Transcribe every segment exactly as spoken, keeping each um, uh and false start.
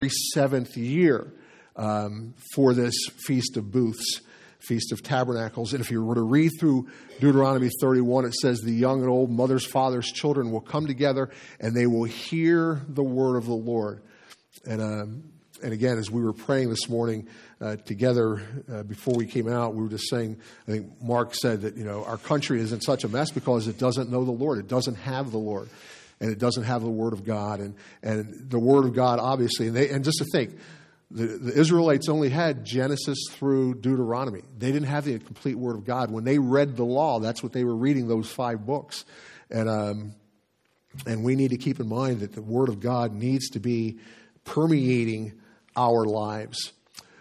seventh year um, for this Feast of Booths, Feast of Tabernacles. And if you were to read through Deuteronomy thirty-one, it says the young and old, mothers, fathers, children will come together and they will hear the word of the Lord. And um, and again, as we were praying this morning uh, together uh, before we came out, we were just saying, I think Mark said that, you know, our country is in such a mess because it doesn't know the Lord. It doesn't have the Lord. And it doesn't have the Word of God. And, and the Word of God, obviously, and, they, and just to think, the, the Israelites only had Genesis through Deuteronomy. They didn't have the complete Word of God. When they read the law, that's what they were reading, those five books. And um, and we need to keep in mind that the Word of God needs to be permeating our lives.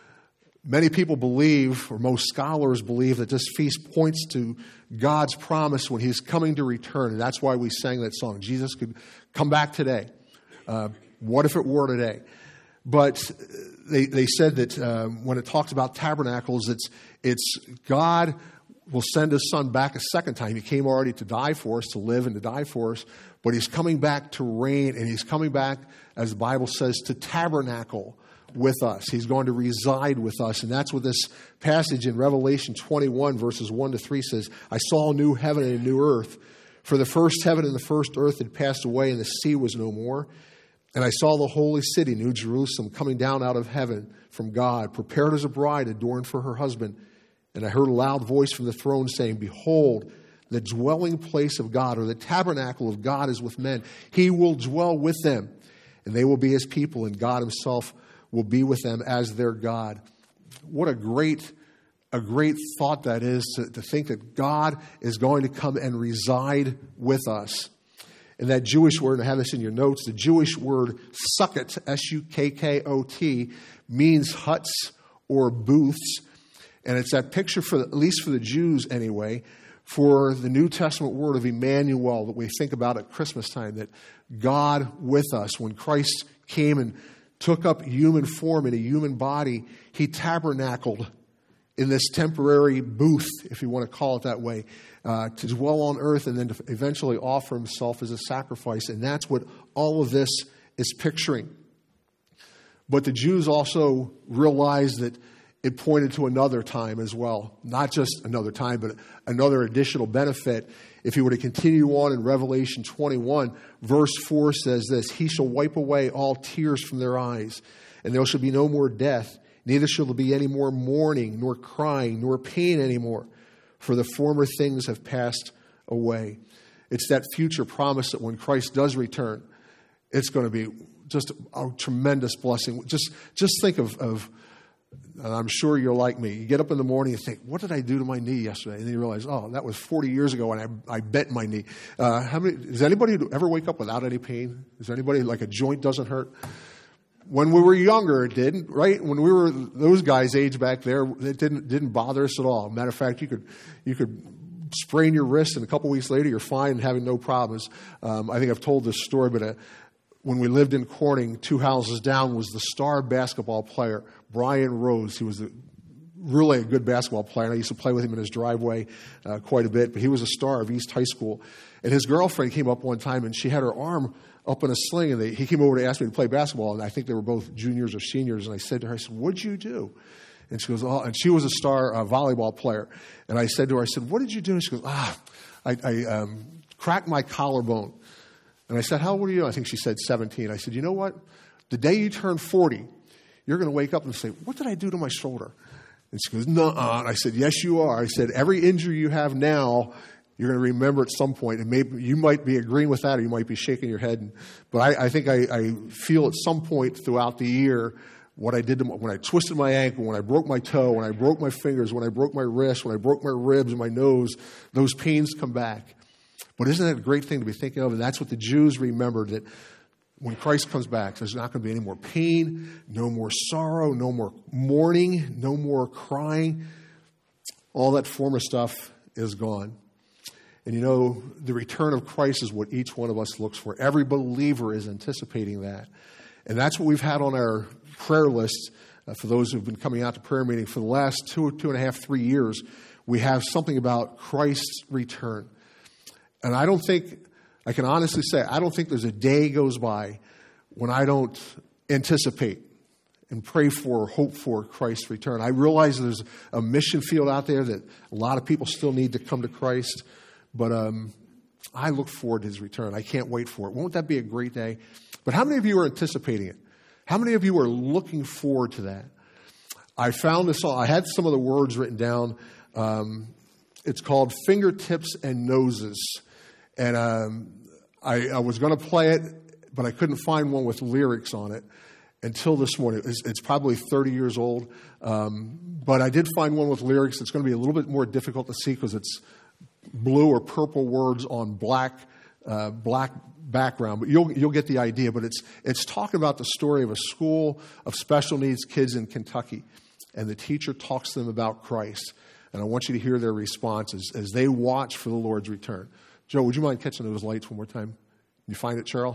Many people believe, or most scholars believe, that this feast points to God's promise when He's coming to return. And that's why we sang that song. Jesus could come back today. Uh, what if it were today? But they, they said that uh, when it talks about tabernacles, it's, it's God will send His Son back a second time. He came already to die for us, to live and to die for us. But He's coming back to reign, and He's coming back, as the Bible says, to tabernacle with us. He's going to reside with us. And that's what this passage in Revelation twenty-one, verses one to three says. I saw a new heaven and a new earth. For the first heaven and the first earth had passed away, and the sea was no more. And I saw the holy city, New Jerusalem, coming down out of heaven from God, prepared as a bride adorned for her husband. And I heard a loud voice from the throne saying, Behold, the dwelling place of God, or the tabernacle of God, is with men. He will dwell with them, and they will be His people, and God Himself will be with them as their God. What a great, a great thought that is, to, to think that God is going to come and reside with us. And that Jewish word, and I have this in your notes, the Jewish word sukkot, S U K K O T, means huts or booths. And it's that picture, for the, at least for the Jews anyway, for the New Testament word of Emmanuel that we think about at Christmas time, that God with us. When Christ came and took up human form in a human body, He tabernacled in this temporary booth, if you want to call it that way, uh, to dwell on earth and then to eventually offer Himself as a sacrifice. And that's what all of this is picturing. But the Jews also realized that it pointed to another time as well. Not just another time, but another additional benefit. If you were to continue on in Revelation twenty-one, verse four says this, He shall wipe away all tears from their eyes, and there shall be no more death, neither shall there be any more mourning, nor crying, nor pain anymore, for the former things have passed away. It's that future promise that when Christ does return, it's going to be just a tremendous blessing. Just, just think of, of and I'm sure you're like me. You get up in the morning and think, what did I do to my knee yesterday? And then you realize, oh, that was forty years ago, and I, I bent my knee. Uh, how many? Does anybody ever wake up without any pain? Is there anybody like a joint doesn't hurt? When we were younger, it didn't, right? When we were those guys' age back there, it didn't didn't bother us at all. Matter of fact, you could you could sprain your wrist, and a couple weeks later, you're fine and having no problems. Um, I think I've told this story, but uh, when we lived in Corning, two houses down was the star basketball player, Brian Rose. He was a, really a good basketball player, and I used to play with him in his driveway uh, quite a bit. But he was a star of East High School. And his girlfriend came up one time, and she had her arm up in a sling, and they, he came over to ask me to play basketball. And I think they were both juniors or seniors. And I said to her, I said, what'd you do? And she goes, oh, and she was a star uh, volleyball player. And I said to her, I said, what did you do? And she goes, ah, I, I um, cracked my collarbone. And I said, how old are you? I think she said seventeen. I said, you know what? The day you turn forty, you're going to wake up and say, what did I do to my shoulder? And she goes, nuh-uh. And I said, yes, you are. I said, every injury you have now, you're going to remember at some point. And maybe you might be agreeing with that, or you might be shaking your head. And, but I, I think I, I feel at some point throughout the year what I did to my, when I twisted my ankle, when I broke my toe, when I broke my fingers, when I broke my wrist, when I broke my ribs and my nose, those pains come back. But isn't that a great thing to be thinking of? And that's what the Jews remembered, that when Christ comes back, there's not going to be any more pain, no more sorrow, no more mourning, no more crying. All that former stuff is gone. And you know, the return of Christ is what each one of us looks for. Every believer is anticipating that. And that's what we've had on our prayer list uh, for those who've been coming out to prayer meeting for the last two, two and a half, three years. We have something about Christ's return. And I don't think, I can honestly say, I don't think there's a day goes by when I don't anticipate and pray for, hope for Christ's return. I realize there's a mission field out there that a lot of people still need to come to Christ, but um, I look forward to his return. I can't wait for it. Won't that be a great day? But how many of you are anticipating it? How many of you are looking forward to that? I found this, I had some of the words written down. Um, it's called Fingertips and Noses. And um, I, I was going to play it, but I couldn't find one with lyrics on it until this morning. It's, it's probably thirty years old. Um, but I did find one with lyrics. It's going to be a little bit more difficult to see because it's blue or purple words on black uh, black background. But you'll you'll get the idea. But it's it's talking about the story of a school of special needs kids in Kentucky. And the teacher talks to them about Christ. And I want you to hear their responses as they watch for the Lord's return. Joe, would you mind catching those lights one more time? You find it, Cheryl?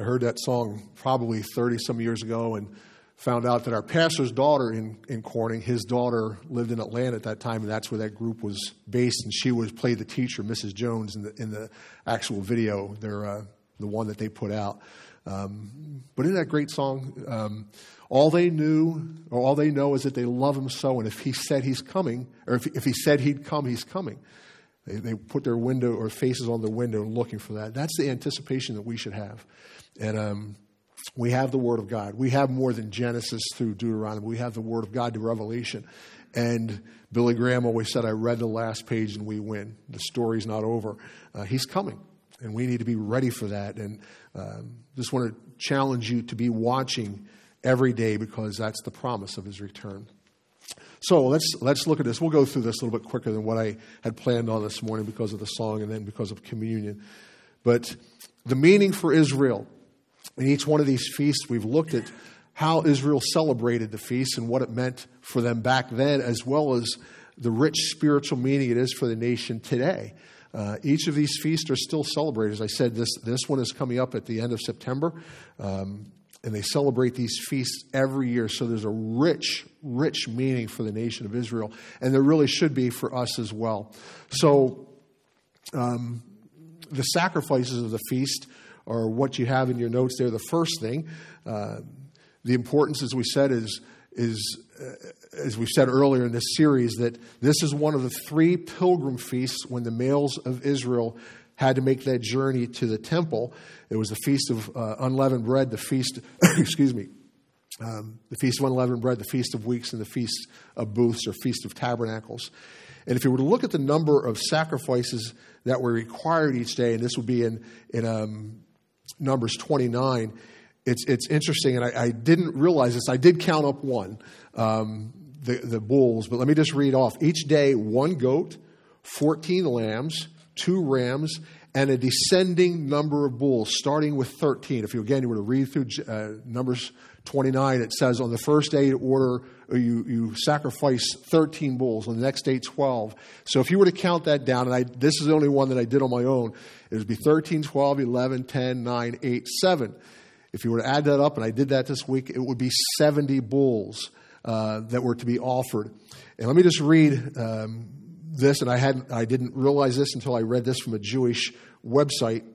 heard that song probably thirty some years ago and found out that our pastor's daughter in, in Corning, his daughter lived in Atlanta at that time, and that's where that group was based, and she was played the teacher, Missus Jones, in the in the actual video, their uh, the one that they put out. Um, but isn't that a great song? Um, all they knew, or all they know, is that they love him so, and if he said he's coming, or if, if he said he'd come, he's coming. They, they put their window or faces on the window looking for that. That's the anticipation that we should have. And um, we have the Word of God. We have more than Genesis through Deuteronomy. We have the Word of God to Revelation. And Billy Graham always said, I read the last page and we win. The story's not over. Uh, he's coming. And we need to be ready for that. And um, just want to challenge you to be watching every day, because that's the promise of his return. So let's let's look at this. We'll go through this a little bit quicker than what I had planned on this morning because of the song and then because of communion. But the meaning for Israel in each one of these feasts, we've looked at how Israel celebrated the feasts and what it meant for them back then, as well as the rich spiritual meaning it is for the nation today. Uh, each of these feasts are still celebrated. As I said, this this one is coming up at the end of September, um, and they celebrate these feasts every year. So there's a rich, rich meaning for the nation of Israel, and there really should be for us as well. So um, the sacrifices of the feast are what you have in your notes there. The first thing, uh, the importance, as we said, is is uh, as we said earlier in this series, that this is one of the three pilgrim feasts when the males of Israel had to make that journey to the temple. It was the Feast of uh, Unleavened Bread, the Feast, excuse me, um, the Feast of Unleavened Bread, the Feast of Weeks, and the Feast of Booths, or Feast of Tabernacles. And if you were to look at the number of sacrifices that were required each day, and this would be in, in um, Numbers twenty-nine, it's it's interesting, and I, I didn't realize this. I did count up one, um, the, the bulls, but let me just read off. Each day, one goat, fourteen lambs, two rams, and a descending number of bulls, starting with thirteen. If you, again, you were to read through uh, Numbers twenty-nine, it says on the first day you order, or you, you sacrifice thirteen bulls, on the next day twelve. So if you were to count that down, and I, this is the only one that I did on my own, it would be thirteen, twelve, eleven, ten, nine, eight, seven. If you were to add that up, and I did that this week, it would be seventy bulls uh, that were to be offered. And let me just read um, this, and I hadn't, I didn't realize this until I read this from a Jewish website.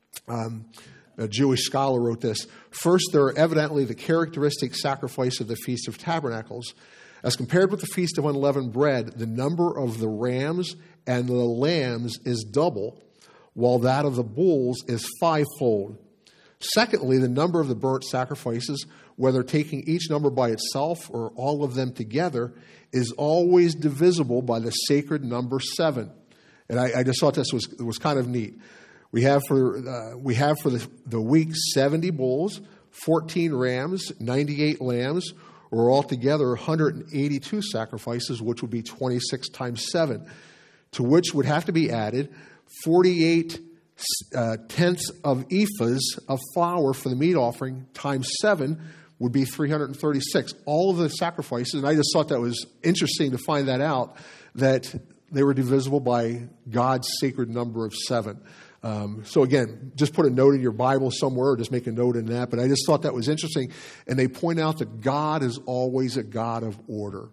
Um, a Jewish scholar wrote this. First, there are evidently the characteristic sacrifice of the Feast of Tabernacles. As compared with the Feast of Unleavened Bread, the number of the rams and the lambs is double, while that of the bulls is fivefold. Secondly, the number of the burnt sacrifices, whether taking each number by itself or all of them together, is always divisible by the sacred number seven. And I, I just thought this was was kind of neat. We have for uh, we have for the, the week seventy bulls, fourteen rams, ninety-eight lambs, or altogether one hundred eighty-two sacrifices, which would be twenty-six times seven, to which would have to be added forty-eight Uh, tenths of ephahs of flour for the meat offering times seven would be three hundred thirty-six. All of the sacrifices, and I just thought that was interesting to find that out, that they were divisible by God's sacred number of seven. Um, so again, just put a note in your Bible somewhere, or just make a note in that. But I just thought that was interesting. And they point out that God is always a God of order.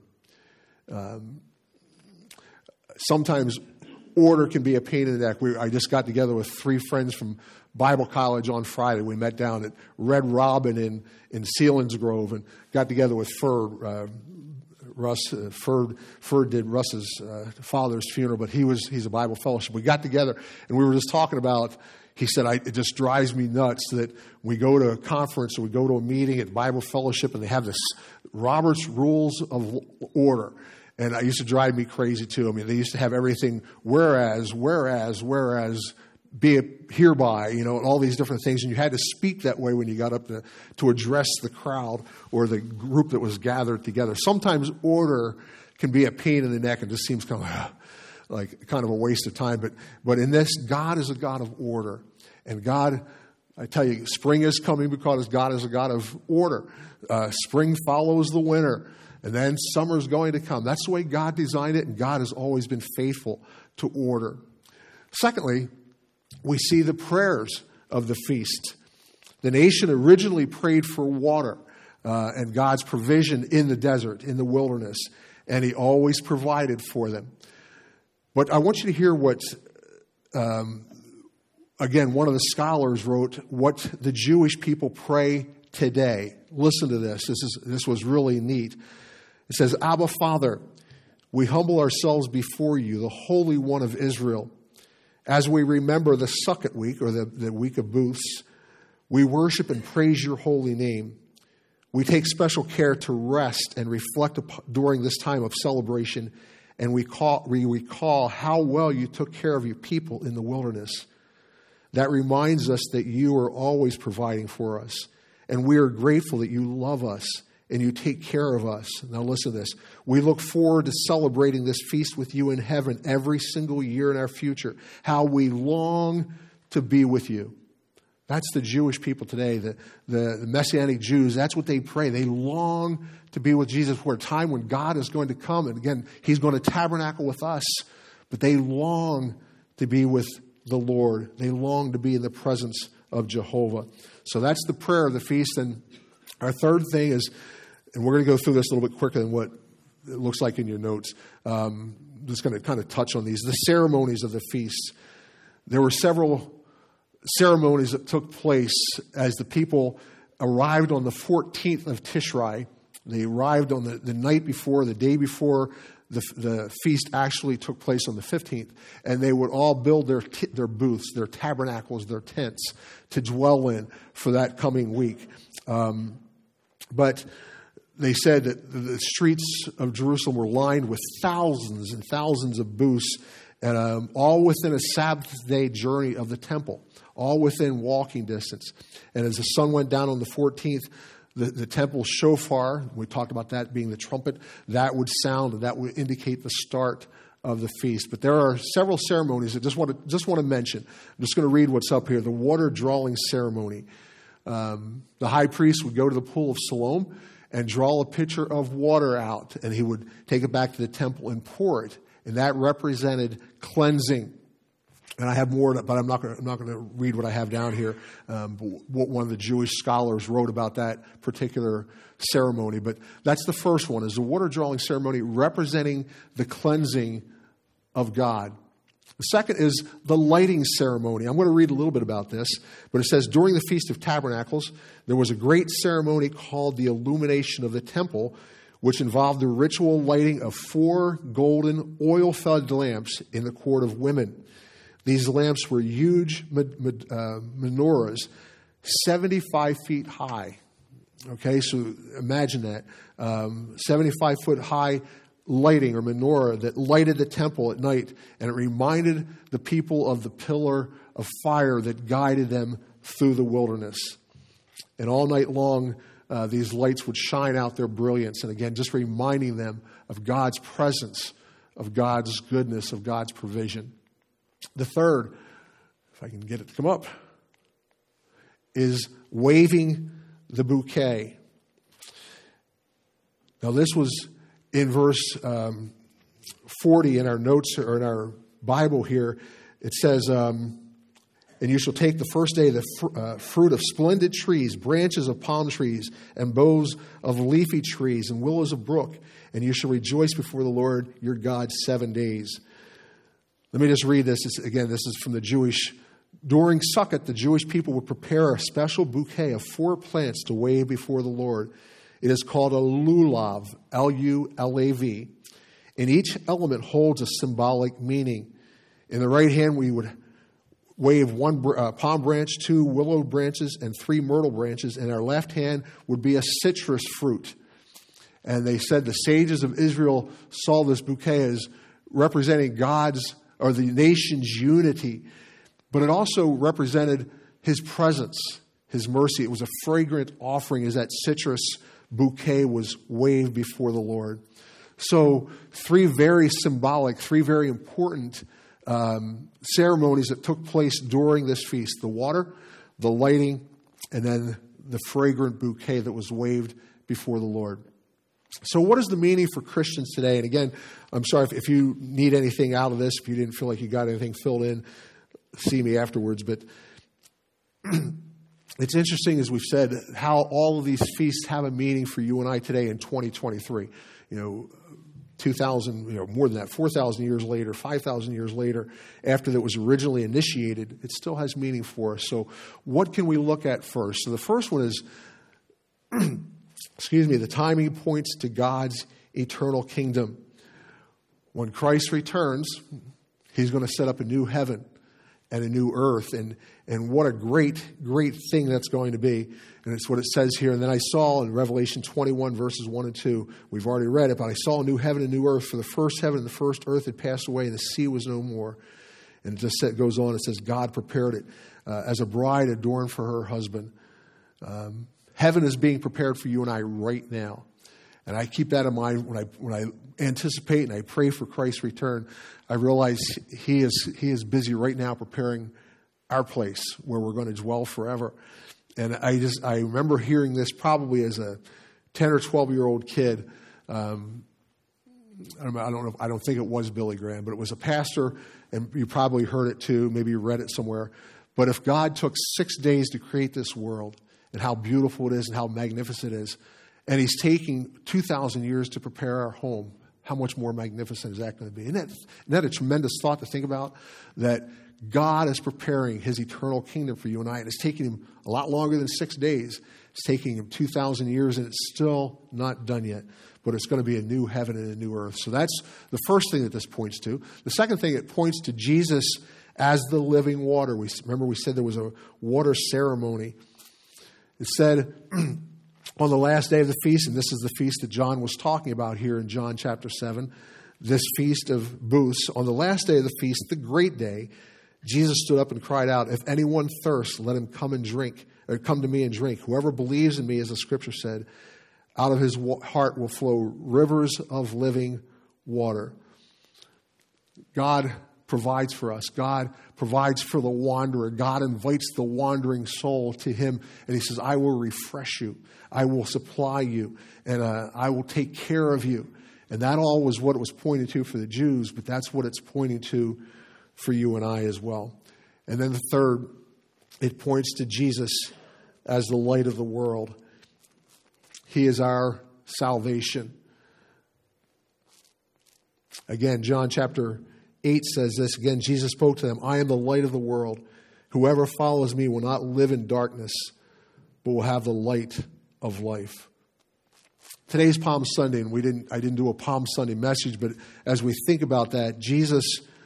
Um, sometimes order can be a pain in the neck. We, I just got together with three friends from Bible college on Friday. We met down at Red Robin in, in Selinsgrove and got together with Ferd. Uh, Russ, uh, Ferd, Ferd did Russ's uh, father's funeral, but he was he's a Bible fellowship. We got together and we were just talking about, he said, I, it just drives me nuts that we go to a conference or we go to a meeting at Bible fellowship and they have this Robert's Rules of Order. And it used to drive me crazy, too. I mean, they used to have everything, whereas, whereas, whereas, be it hereby, you know, and all these different things. And you had to speak that way when you got up to, to address the crowd or the group that was gathered together. Sometimes order can be a pain in the neck and just seems kind of uh, like kind of a waste of time. But, but in this, God is a God of order. And God, I tell you, spring is coming because God is a God of order. Uh, spring follows the winter. And then summer's going to come. That's the way God designed it, and God has always been faithful to order. Secondly, we see the prayers of the feast. The nation originally prayed for water uh, and God's provision in the desert, in the wilderness, and he always provided for them. But I want you to hear what, um, again, one of the scholars wrote, what the Jewish people pray today. Listen to this. This is this was really neat. It says, Abba, Father, we humble ourselves before you, the Holy One of Israel. As we remember the Sukkot week, or the, the week of booths, we worship and praise your holy name. We take special care to rest and reflect during this time of celebration, and we, call, we recall how well you took care of your people in the wilderness. That reminds us that you are always providing for us, and we are grateful that you love us and you take care of us. Now listen to this. We look forward to celebrating this feast with you in heaven every single year in our future. How we long to be with you. That's the Jewish people today, the, the, the Messianic Jews. That's what they pray. They long to be with Jesus for a time when God is going to come. And again, he's going to tabernacle with us. But they long to be with the Lord. They long to be in the presence of Jehovah. So that's the prayer of the feast. And our third thing is, and we're going to go through this a little bit quicker than what it looks like in your notes. Um, I'm just going to kind of touch on these. The ceremonies of the feasts. There were several ceremonies that took place as the people arrived on the fourteenth of Tishrei. They arrived on the, the night before, the day before the, the feast actually took place on the fifteenth. And they would all build their, t- their booths, their tabernacles, their tents to dwell in for that coming week. Um, but they said that the streets of Jerusalem were lined with thousands and thousands of booths, and um, all within a Sabbath day journey of the temple, all within walking distance. And as the sun went down on the fourteenth, the, the temple shofar, we talked about that being the trumpet, that would sound, and that would indicate the start of the feast. But there are several ceremonies I just want to just want to mention. I'm just going to read what's up here. The water drawing ceremony. Um, the high priest would go to the pool of Siloam and draw a pitcher of water out, and he would take it back to the temple and pour it. And that represented cleansing. And I have more, but I'm not going to, I'm not going to read what I have down here. Um, what one of the Jewish scholars wrote about that particular ceremony. But that's the first one, is the water drawing ceremony representing the cleansing of God. The second is the lighting ceremony. I'm going to read a little bit about this, but it says, during the Feast of Tabernacles, there was a great ceremony called the illumination of the temple, which involved the ritual lighting of four golden oil-filled lamps in the court of women. These lamps were huge menorahs, seventy-five feet high. Okay, so imagine that. Um, seventy-five foot high lighting or menorah that lighted the temple at night, and it reminded the people of the pillar of fire that guided them through the wilderness. And all night long, uh, these lights would shine out their brilliance, and again, just reminding them of God's presence, of God's goodness, of God's provision. The third, if I can get it to come up, is waving the bouquet. Now, this was in verse um, forty in our notes, or in our Bible here. It says, um, and you shall take the first day the fr- uh, fruit of splendid trees, branches of palm trees, and boughs of leafy trees, and willows of brook, and you shall rejoice before the Lord your God seven days. Let me just read this. It's, again, this is from the Jewish. During Sukkot, the Jewish people would prepare a special bouquet of four plants to wave before the Lord. It is called a lulav, L U L A V. And each element holds a symbolic meaning. In the right hand, we would wave one uh, palm branch, two willow branches, and three myrtle branches. In our left hand would be a citrus fruit. And they said the sages of Israel saw this bouquet as representing God's, or the nation's unity. But it also represented his presence, his mercy. It was a fragrant offering as that citrus bouquet was waved before the Lord. So three very symbolic, three very important um, ceremonies that took place during this feast. The water, the lighting, and then the fragrant bouquet that was waved before the Lord. So what is the meaning for Christians today? And again, I'm sorry if, if you need anything out of this, if you didn't feel like you got anything filled in, see me afterwards. But it's interesting, as we've said, how all of these feasts have a meaning for you and I today in twenty twenty-three. You know, two thousand, you know, more than that, four thousand years later, five thousand years later, after that was originally initiated, it still has meaning for us. So what can we look at first? So the first one is, excuse me, the timing points to God's eternal kingdom. When Christ returns, he's going to set up a new heaven and a new earth. And, and what a great, great thing that's going to be. And it's what it says here. And then I saw in Revelation twenty-one, verses one and two, we've already read it, but I saw a new heaven and a new earth, for the first heaven and the first earth had passed away, and the sea was no more. And it just goes on, it says, God prepared it uh, as a bride adorned for her husband. Um, heaven is being prepared for you and I right now. And I keep that in mind when I when I anticipate and I pray for Christ's return. I realize he is he is busy right now preparing our place where we're going to dwell forever. And I just I remember hearing this probably as a ten or twelve year old kid. Um, I don't know. I don't know. I don't think it was Billy Graham, but it was a pastor, and you probably heard it too. Maybe you read it somewhere. But if God took six days to create this world, and how beautiful it is, and how magnificent it is, and he's taking two thousand years to prepare our home, how much more magnificent is that going to be? Isn't that, isn't that a tremendous thought to think about? That God is preparing his eternal kingdom for you and I. And it's taking him a lot longer than six days. It's taking him two thousand years, and it's still not done yet. But it's going to be a new heaven and a new earth. So that's the first thing that this points to. The second thing, it points to Jesus as the living water. We remember we said there was a water ceremony. It said on the last day of the feast, and this is the feast that John was talking about here in John chapter seven, this feast of booths. On the last day of the feast, the great day, Jesus stood up and cried out, "If anyone thirsts, let him come and drink, or come to me and drink. Whoever believes in me," as the scripture said, "out of his heart will flow rivers of living water." God provides for us. God provides for the wanderer. God invites the wandering soul to him, and he says, "I will refresh you. I will supply you, and uh, I will take care of you." And that all was what it was pointing to for the Jews, but that's what it's pointing to for you and I as well. And then the third, it points to Jesus as the light of the world. He is our salvation. Again, John chapter eight says this. Again, Jesus spoke to them, "I am the light of the world. Whoever follows me will not live in darkness, but will have the light of life." Today's Palm Sunday, and we didn't I didn't do a Palm Sunday message, but as we think about that, Jesus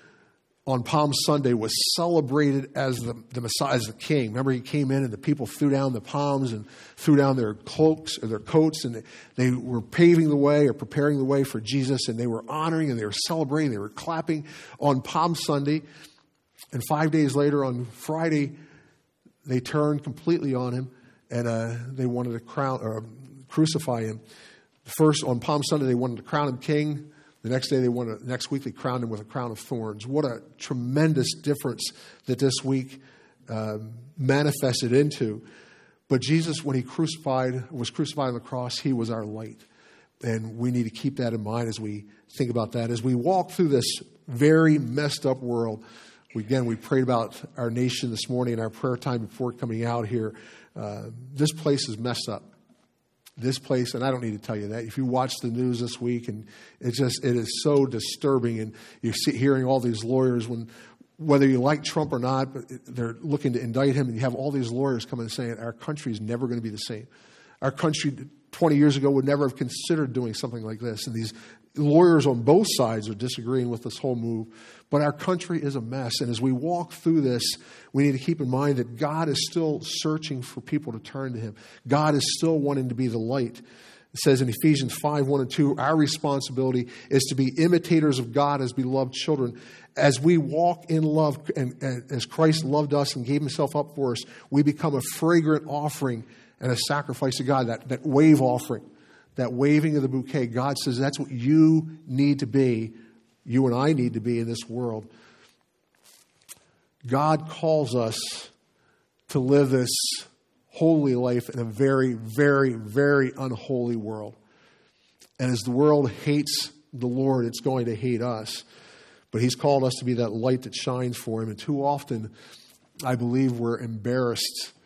on Palm Sunday was celebrated as the, the Messiah, as the King. Remember, he came in and the people threw down the palms and threw down their cloaks or their coats, and they, they were paving the way or preparing the way for Jesus, and they were honoring and they were celebrating, they were clapping on Palm Sunday. And five days later, on Friday, they turned completely on him, and uh, they wanted to crown or crucify him. First, on Palm Sunday, they wanted to crown him king. The next day, they wanted to, next week, they crowned him with a crown of thorns. What a tremendous difference that this week um, manifested into. But Jesus, when he crucified, was crucified on the cross, he was our light. And we need to keep that in mind as we think about that. As we walk through this very messed up world, we, again, we prayed about our nation this morning in our prayer time before coming out here. Uh, this place is messed up. This place, and I don't need to tell you that. If you watch the news this week, and it's just, it is so disturbing, and you're see, hearing all these lawyers, when whether you like Trump or not, but they're looking to indict him, and you have all these lawyers coming and saying, our country is never going to be the same. Our country twenty years ago would never have considered doing something like this, and these lawyers on both sides are disagreeing with this whole move. But our country is a mess, and as we walk through this, we need to keep in mind that God is still searching for people to turn to him. God is still wanting to be the light. It says in Ephesians five, one and two, our responsibility is to be imitators of God as beloved children. As we walk in love, and, and as Christ loved us and gave himself up for us, we become a fragrant offering and a sacrifice to God, that, that wave offering, that waving of the bouquet. God says that's what you need to be, you and I need to be in this world. God calls us to live this holy life in a very, very, very unholy world. And as the world hates the Lord, it's going to hate us. But he's called us to be that light that shines for him. And too often, I believe we're embarrassed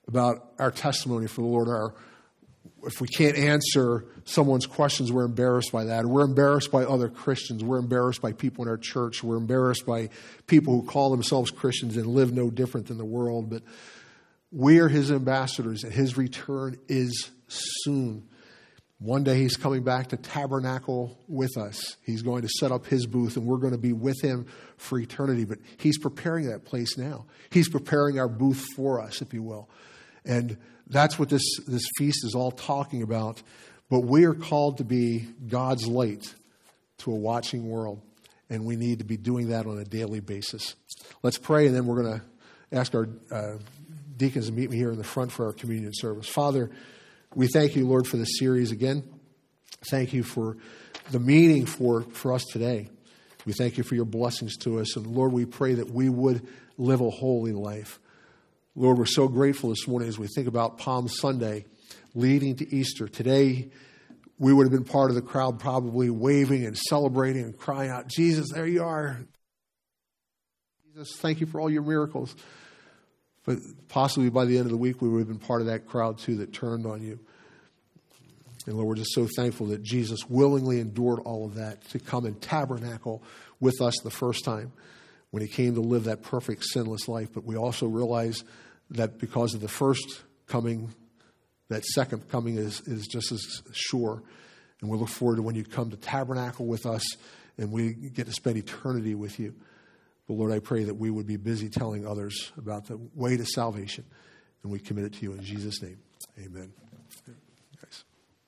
about our testimony for the Lord. Our, if we can't answer someone's questions, we're embarrassed by that. We're embarrassed by other Christians. We're embarrassed by people in our church. We're embarrassed by people who call themselves Christians and live no different than the world. But we are his ambassadors, and his return is soon. One day he's coming back to tabernacle with us. He's going to set up his booth, and we're going to be with him for eternity. But he's preparing that place now. He's preparing our booth for us, if you will. And that's what this, this feast is all talking about. But we are called to be God's light to a watching world, and we need to be doing that on a daily basis. Let's pray, and then we're going to ask our uh, deacons to meet me here in the front for our communion service. Father, we thank you, Lord, for this series again. Thank you for the meaning for, for us today. We thank you for your blessings to us. And Lord, we pray that we would live a holy life. Lord, we're so grateful this morning as we think about Palm Sunday leading to Easter. Today, we would have been part of the crowd probably waving and celebrating and crying out, Jesus, there you are. Jesus, thank you for all your miracles. But possibly by the end of the week, we would have been part of that crowd too that turned on you. And Lord, we're just so thankful that Jesus willingly endured all of that to come and tabernacle with us the first time when he came to live that perfect, sinless life. But we also realize that because of the first coming, that second coming is, is just as sure. And we look forward to when you come to tabernacle with us and we get to spend eternity with you. But Lord, I pray that we would be busy telling others about the way to salvation. And we commit it to you in Jesus' name. Amen. Guys.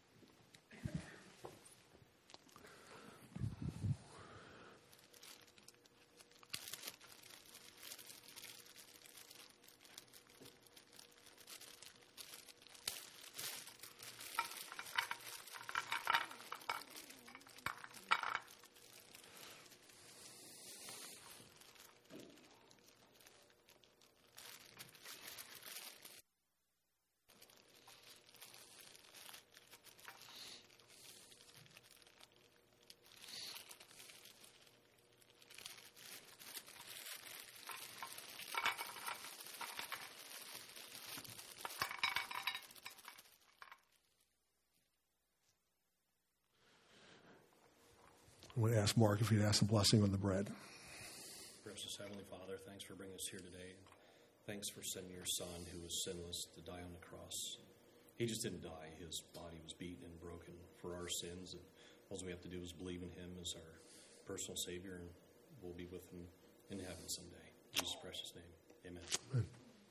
I want to ask Mark if he'd ask a blessing on the bread. Precious Heavenly Father, thanks for bringing us here today. Thanks for sending your Son, who was sinless, to die on the cross. He just didn't die. His body was beaten and broken for our sins. And all we have to do is believe in him as our personal Savior, and we'll be with him in heaven someday. In Jesus' precious name, amen. Amen.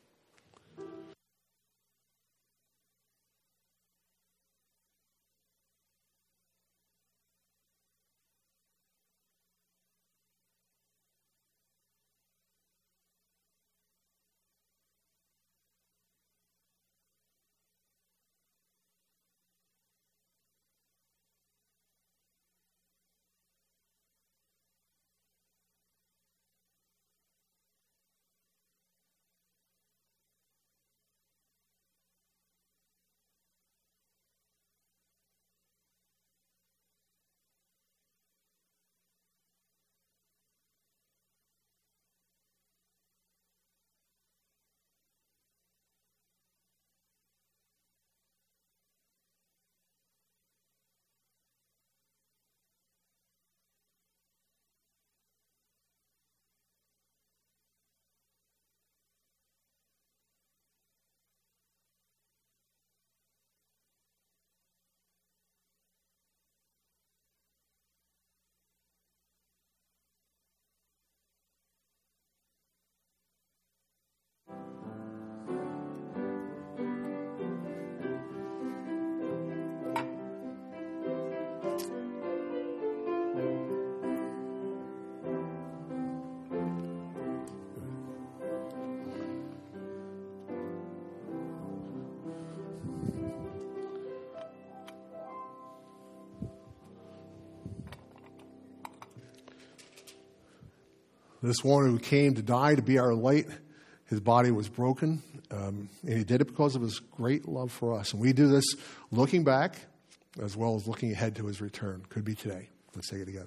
This one who came to die to be our light, his body was broken, um, and he did it because of his great love for us. And we do this looking back as well as looking ahead to his return. Could be today. Let's take it together.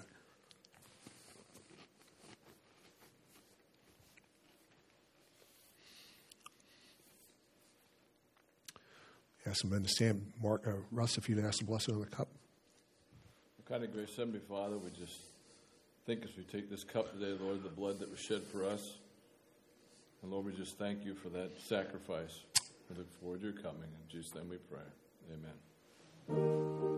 Ask the men to stand. Mark, uh, Russ, if you'd ask the blessing on the cup. Kind of gracious Heavenly Father, we just think as we take this cup today, Lord, the blood that was shed for us. And Lord, we just thank you for that sacrifice. We look forward to your coming. In Jesus' name we pray. Amen.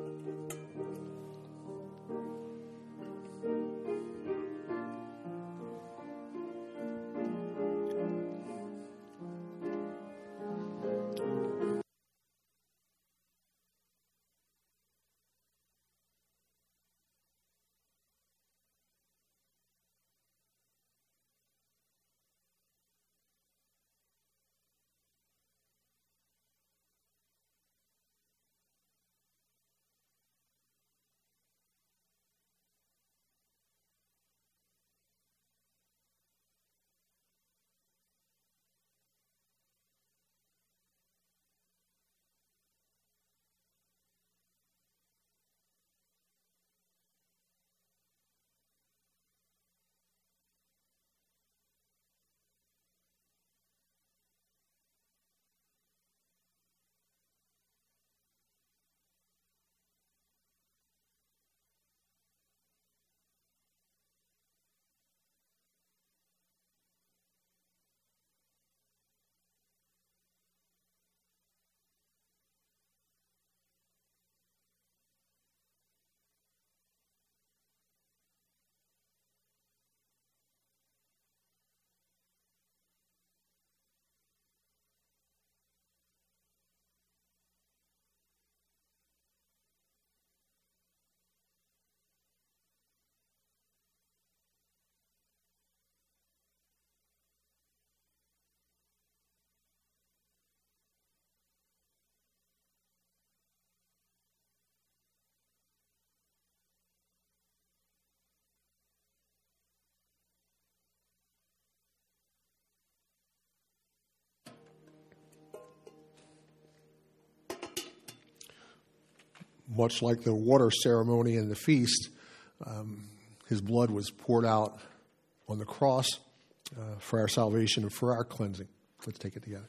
Much like the water ceremony and the feast, um, his blood was poured out on the cross uh, for our salvation and for our cleansing. Let's take it together.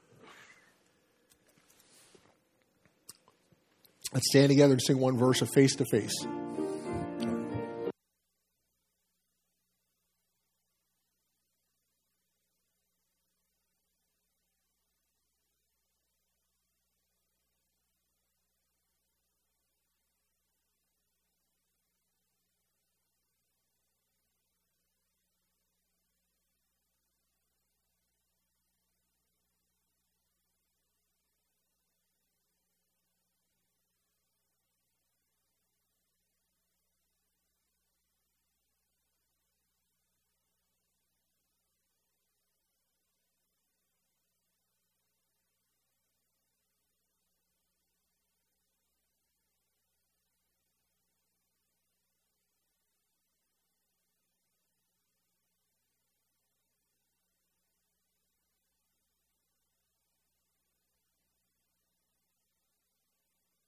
Let's stand together and sing one verse of Face to Face.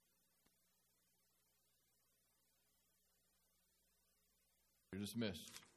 You're dismissed.